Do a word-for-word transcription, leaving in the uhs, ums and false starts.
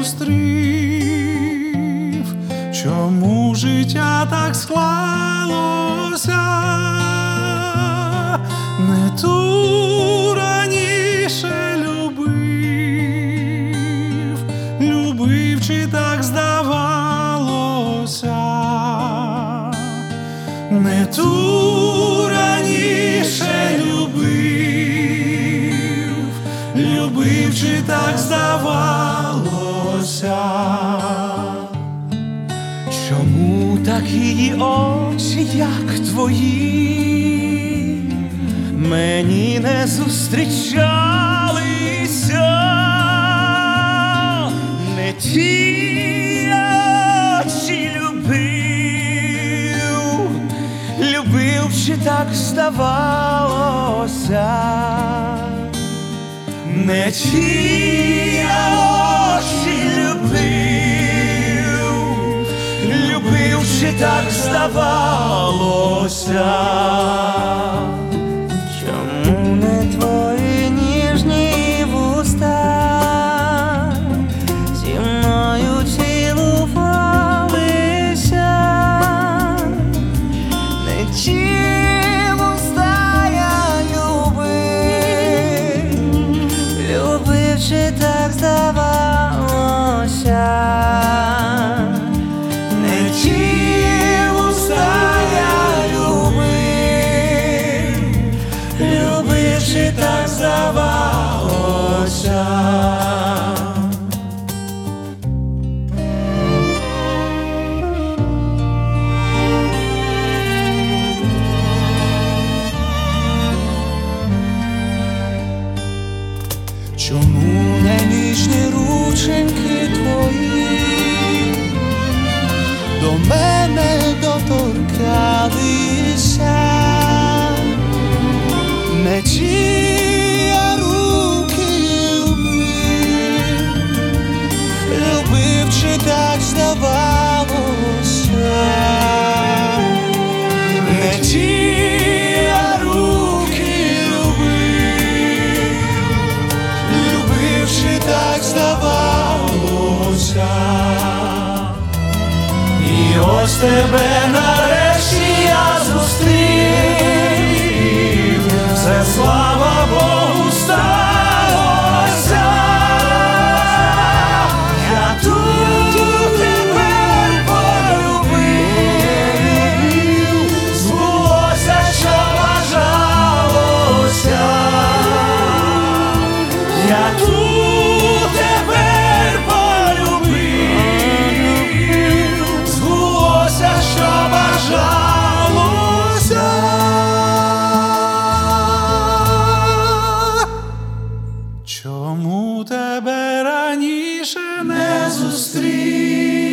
зустрів, чому життя так склалося, не ту раніше любив, любив, чи так здавалося, не ту раніше любив, любив, чи так здавалося. Чому так її очі, як твої, мені не зустрічалися? Не ті очі любив, любив, чи так здавалося? Не ті очі любив, любив, чи так здавалося? Чому не твої ніжні вуста зі мною цілувалися? Не ті вуста я любив, любив, чи так здавалося? Не ті вуста я любив, любив, чи так здавалося? Чому не ніжні рученьки твої до мене доторкалися? Не ті я руки любив, любив, чи так здавалося? Не ті я руки любив, любив, чи так здавалося? І ось тебе нарешті я зустрів, все, слава Богу, сталося. Я тут тепер полюбив, збулося, що бажалося. Я тут тепер полюбив, збулося, що бажалося. Чому тебе раніше не зустрів?